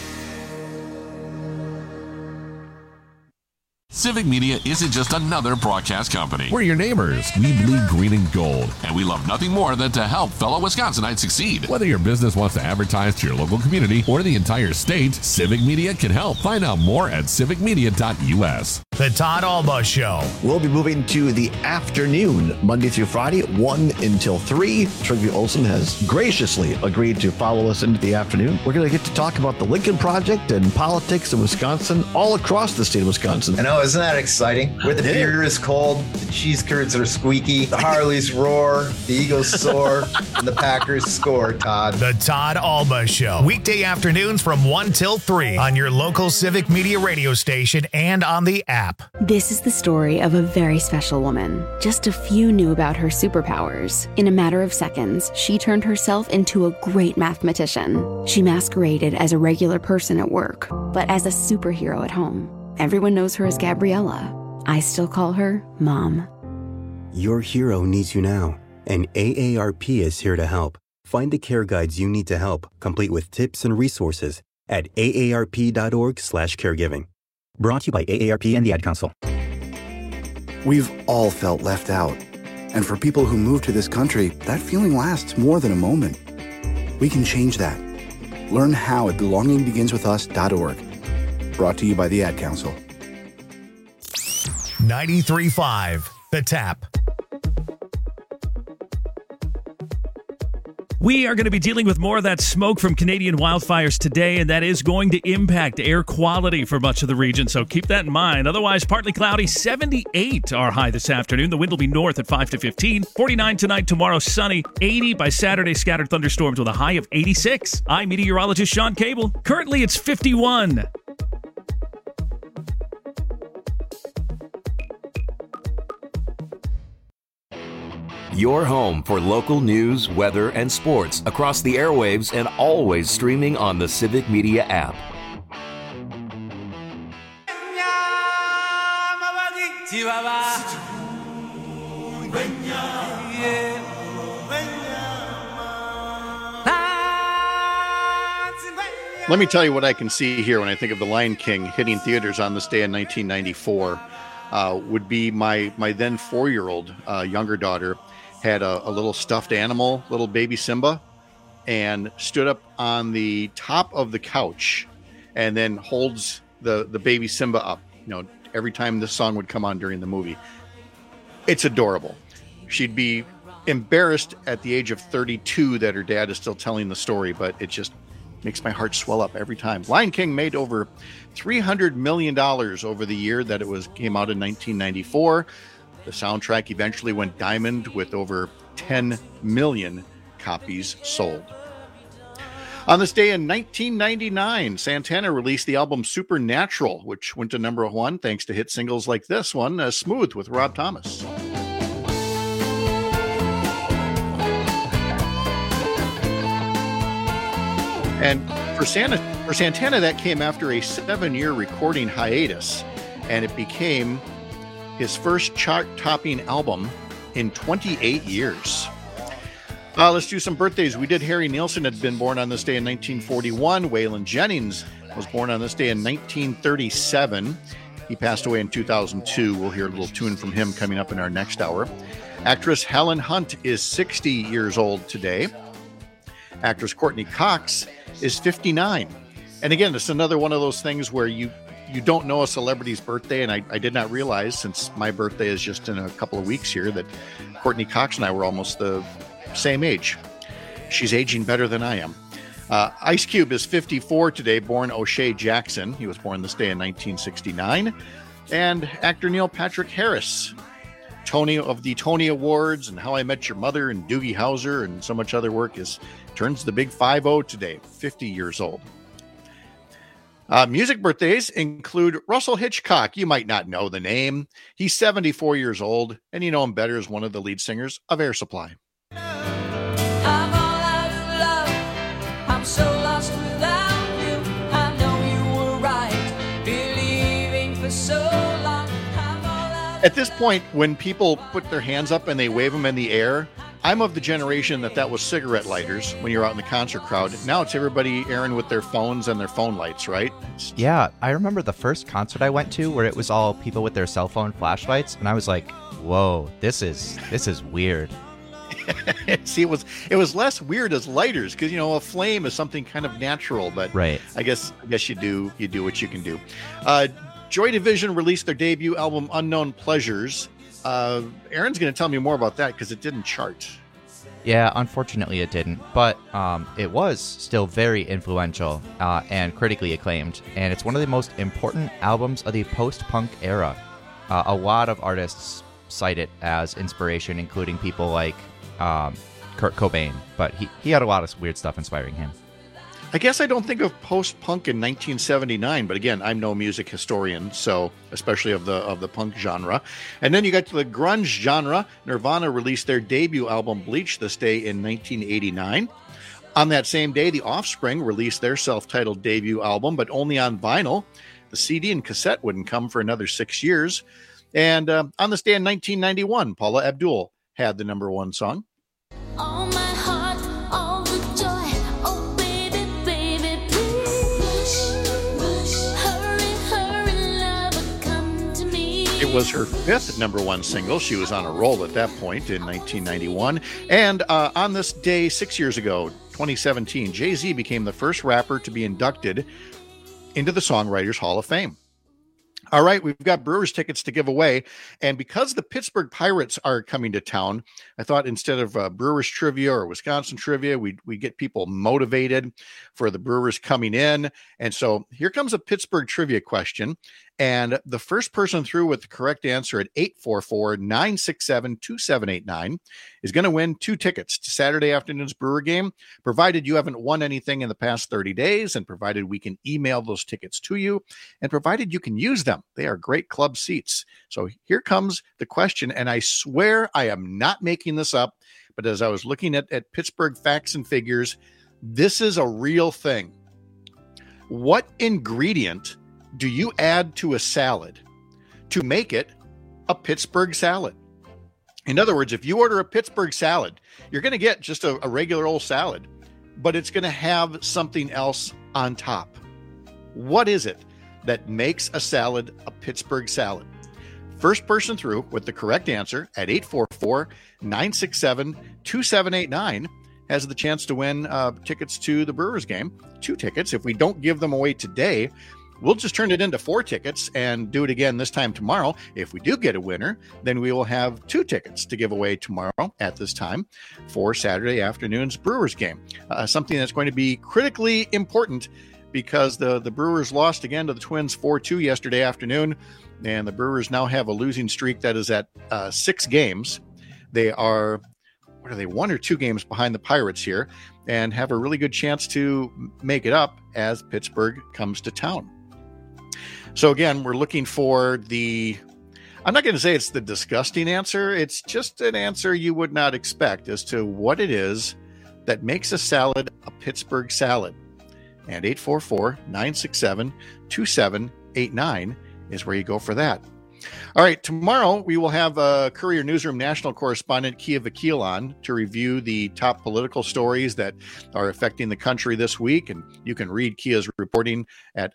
Speaker 1: Civic Media isn't just another broadcast company. We're your neighbors. We bleed green and gold. And we love nothing more than to help fellow Wisconsinites succeed. Whether your business wants to advertise to your local community or the entire state, Civic Media can help. Find out more at civicmedia.us.
Speaker 11: The Todd Alba Show.
Speaker 12: We'll be moving to the afternoon, Monday through Friday, 1 until 3. Trygve Olsen has graciously agreed to follow us into the afternoon. We're going to get to talk about the Lincoln Project and politics in Wisconsin, all across the state of Wisconsin.
Speaker 13: I know, isn't that exciting? Where the beer is cold, the cheese curds are squeaky, the Harleys roar, the Eagles soar, and the Packers score, Todd.
Speaker 11: The Todd Alba Show. Weekday afternoons from 1 till 3 on your local Civic Media radio station and on the app.
Speaker 9: This is the story of a very special woman. Just a few knew about her superpowers. In a matter of seconds, she turned herself into a great mathematician. She masqueraded as a regular person at work, but as a superhero at home. Everyone knows her as Gabriella. I still call her Mom.
Speaker 10: Your hero needs you now, and AARP is here to help. Find the care guides you need to help, complete with tips and resources at aarp.org/caregiving. Brought to you by AARP and the Ad Council.
Speaker 2: We've all felt left out. And for people who move to this country, that feeling lasts more than a moment. We can change that. Learn how at belongingbeginswithus.org. Brought to you by the Ad Council.
Speaker 11: 93.5 The Tap.
Speaker 3: We are going to be dealing with more of that smoke from Canadian wildfires today, and that is going to impact air quality for much of the region, so keep that in mind. Otherwise, partly cloudy, 78 our high this afternoon. The wind will be north at 5 to 15. 49 tonight, tomorrow sunny. 80 by Saturday, scattered thunderstorms with a high of 86. I'm meteorologist Sean Cable. Currently, it's 51.
Speaker 4: Your home for local news, weather, and sports across the airwaves and always streaming on the Civic Media app.
Speaker 28: Let me tell you what I can see here when I think of The Lion King hitting theaters on this day in 1994. Would be my then 4-year-old younger daughter had a little stuffed animal, little baby Simba, and stood up on the top of the couch and then holds the baby Simba up, every time this song would come on during the movie. It's adorable. She'd be embarrassed at the age of 32 that her dad is still telling the story, but it just makes my heart swell up every time. Lion King made over $300 million over the year that it came out in 1994. The soundtrack eventually went diamond with over 10 million copies sold. On this day in 1999, Santana released the album Supernatural, which went to number 1 thanks to hit singles like this one, Smooth with Rob Thomas. And for Santana, that came after a 7-year recording hiatus, and it became his first chart-topping album in 28 years. Let's do some birthdays. We did. Harry Nilsson had been born on this day in 1941. Waylon Jennings was born on this day in 1937. He passed away in 2002. We'll hear a little tune from him coming up in our next hour. Actress Helen Hunt is 60 years old today. Actress Courtney Cox is 59. And again, it's another one of those things where you don't know a celebrity's birthday, and I did not realize, since my birthday is just in a couple of weeks here, that Courtney Cox and I were almost the same age. She's aging better than I am. Ice Cube is 54 today, born O'Shea Jackson. He was born this day in 1969. And actor Neil Patrick Harris, Tony of the Tony Awards and How I Met Your Mother and Doogie Howser and so much other work, turns the big 50 today, 50 years old. Music birthdays include Russell Hitchcock. You might not know the name. He's 74 years old, and you know him better as one of the lead singers of Air Supply.
Speaker 5: I'm all out of love. I'm so lost without you. I know you were right, believing for so long.
Speaker 28: At this point, when people put their hands up and they wave them in the air, I'm of the generation that was cigarette lighters when you're out in the concert crowd. Now it's everybody, Aaron, with their phones and their phone lights, right?
Speaker 7: Yeah, I remember the first concert I went to where it was all people with their cell phone flashlights, and I was like, whoa, this is weird.
Speaker 28: See, it was less weird as lighters, because a flame is something kind of natural, but
Speaker 7: right.
Speaker 28: I guess you do what you can do. Joy Division released their debut album Unknown Pleasures. Aaron's going to tell me more about that because it didn't chart.
Speaker 7: Yeah, unfortunately it didn't, but it was still very influential and critically acclaimed, and it's one of the most important albums of the post-punk era. A lot of artists cite it as inspiration, including people like Kurt Cobain, but he had a lot of weird stuff inspiring him.
Speaker 28: I guess I don't think of post-punk in 1979, but again, I'm no music historian, so especially of the punk genre. And then you got to the grunge genre. Nirvana released their debut album Bleach this day in 1989. On that same day, The Offspring released their self-titled debut album, but only on vinyl. The CD and cassette wouldn't come for another 6 years. And on this day in 1991, Paula Abdul had the number 1 song.
Speaker 5: All my heart, all the joy. Oh, baby, baby, please. Hurry, love, come to me.
Speaker 28: It was her 5th number 1 single. She was on a roll at that point in 1991. And on this day 6 years ago, 2017, Jay-Z became the first rapper to be inducted into the Songwriters Hall of Fame. All right, we've got Brewers tickets to give away. And because the Pittsburgh Pirates are coming to town, I thought instead of Brewers trivia or Wisconsin trivia, we get people motivated for the Brewers coming in. And so here comes a Pittsburgh trivia question. And the first person through with the correct answer at 844-967-2789 is going to win 2 tickets to Saturday afternoon's Brewer game, provided you haven't won anything in the past 30 days, and provided we can email those tickets to you, and provided you can use them. They are great club seats. So here comes the question, and I swear I am not making this up, but as I was looking at Pittsburgh facts and figures, this is a real thing. What ingredient do you add to a salad to make it a Pittsburgh salad? In other words, if you order a Pittsburgh salad, you're going to get just a regular old salad, but it's going to have something else on top. What is it that makes a salad a Pittsburgh salad? First person through with the correct answer at 844-967-2789 has the chance to win tickets to the Brewers game. 2 tickets. If we don't give them away today, we'll just turn it into 4 tickets and do it again this time tomorrow. If we do get a winner, then we will have 2 tickets to give away tomorrow at this time for Saturday afternoon's Brewers game. Something that's going to be critically important because the Brewers lost again to the Twins 4-2 yesterday afternoon, and the Brewers now have a losing streak that is at 6 games. They are, 1 or 2 games behind the Pirates here, and have a really good chance to make it up as Pittsburgh comes to town. So again, we're looking for I'm not going to say it's the disgusting answer. It's just an answer you would not expect as to what it is that makes a salad a Pittsburgh salad. And 844-967-2789 is where you go for that. All right, tomorrow we will have Courier Newsroom national correspondent Kia Vakil on to review the top political stories that are affecting the country this week. And you can read Kia's reporting at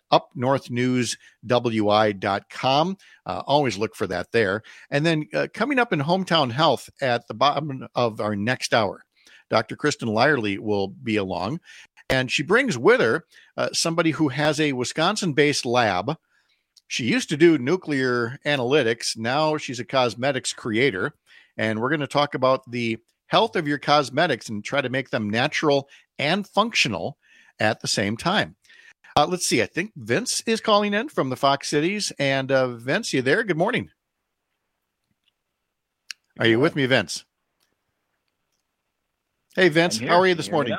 Speaker 28: upnorthnewswi.com. Always look for that there. And then coming up in Hometown Health at the bottom of our next hour, Dr. Kristen Lyerly will be along. And she brings with her somebody who has a Wisconsin-based lab. She used to do nuclear analytics. Now she's a cosmetics creator. And we're going to talk about the health of your cosmetics and try to make them natural and functional at the same time. Let's see. I think Vince is calling in from the Fox Cities. And Vince, you there? Good morning. Are you with me, Vince? Hey, Vince. How are you this morning?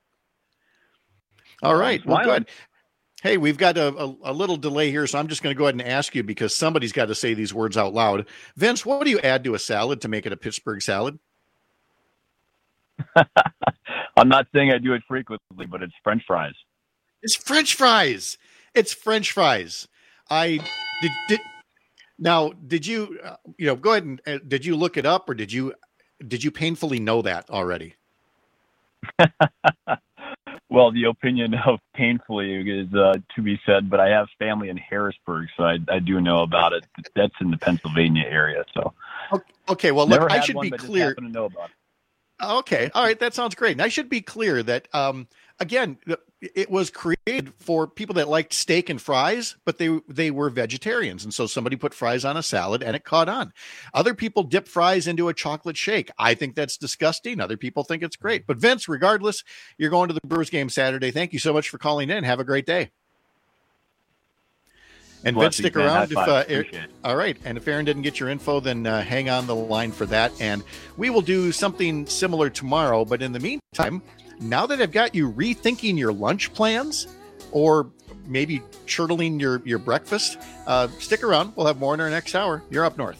Speaker 28: All right. Well, good. Hey, we've got a little delay here, so I'm just going to go ahead and ask you because somebody's got to say these words out loud. Vince, what do you add to a salad to make it a Pittsburgh salad?
Speaker 6: I'm not saying I do it frequently, but it's French fries.
Speaker 28: It's French fries. It's French fries. Now, did you, go ahead and did you look it up or did you painfully know that already?
Speaker 6: Well, the opinion of painfully is to be said, but I have family in Harrisburg, so I do know about it. That's in the Pennsylvania area. So,
Speaker 28: okay. Well, look, I should be clear.
Speaker 6: To know about it.
Speaker 28: Okay. All right. That sounds great. And I should be clear that, again, it was created for people that liked steak and fries, but they were vegetarians. And so somebody put fries on a salad and it caught on. Other people dip fries into a chocolate shake. I think that's disgusting. Other people think it's great. But Vince, regardless, you're going to the Brewers game Saturday. Thank you so much for calling in. Have a great day. And Vince, stick around. All right. And if Aaron didn't get your info, then hang on the line for that. And we will do something similar tomorrow. But in the meantime, now that I've got you rethinking your lunch plans or maybe churtling your breakfast, stick around. We'll have more in our next hour. You're Up North.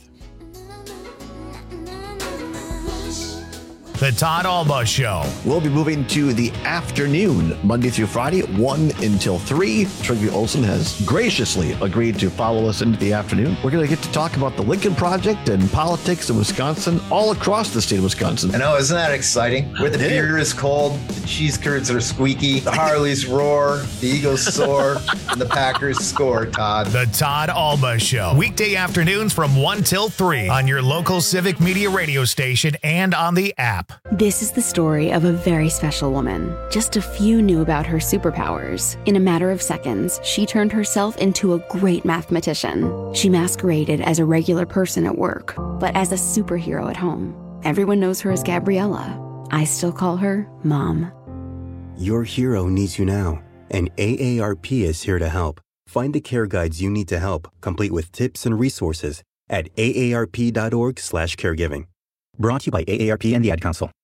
Speaker 11: The Todd Alba Show.
Speaker 12: We'll be moving to the afternoon, Monday through Friday, 1 until 3. Trygve Olsen has graciously agreed to follow us into the afternoon. We're going to get to talk about the Lincoln Project and politics in Wisconsin, all across the state of Wisconsin.
Speaker 13: I know, isn't that exciting? Where the beer is cold, the cheese curds are squeaky, the Harleys roar, the Eagles soar, and the Packers score, Todd.
Speaker 11: The Todd Alba Show. Weekday afternoons from 1 till 3 on your local Civic Media radio station and on the app.
Speaker 9: This is the story of a very special woman. Just a few knew about her superpowers. In a matter of seconds, she turned herself into a great mathematician. She masqueraded as a regular person at work, but as a superhero at home. Everyone knows her as Gabriella. I still call her Mom.
Speaker 10: Your hero needs you now, and AARP is here to help. Find the care guides you need to help, complete with tips and resources at aarp.org/caregiving. Brought to you by AARP and the Ad Council.